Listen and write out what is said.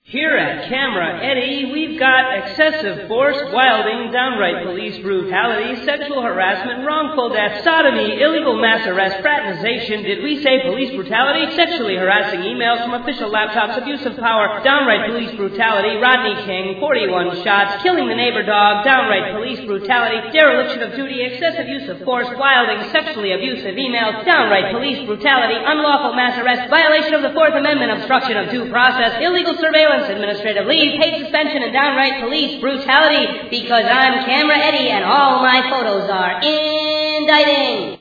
Here at Camera Eddie, we've got excessive force, wilding, downright police brutality, sexual harassment, wrongful death, sodomy, illegal mass arrest, fraternization, did we say police brutality, sexually harassing emails from official laptops, abuse of power, downright police brutality, Rodney King, 41 shots, killing the neighbor dog, downright police brutality, dereliction of duty, excessive use of force, wilding, sexually abusive emails, downright police brutality, unlawful mass arrest, violation of the Fourth Amendment, obstruction of due process, illegal surveillance, administrative leave, paid suspension, and downright police brutality, because I'm Camera Eddie and all my photos are indicting.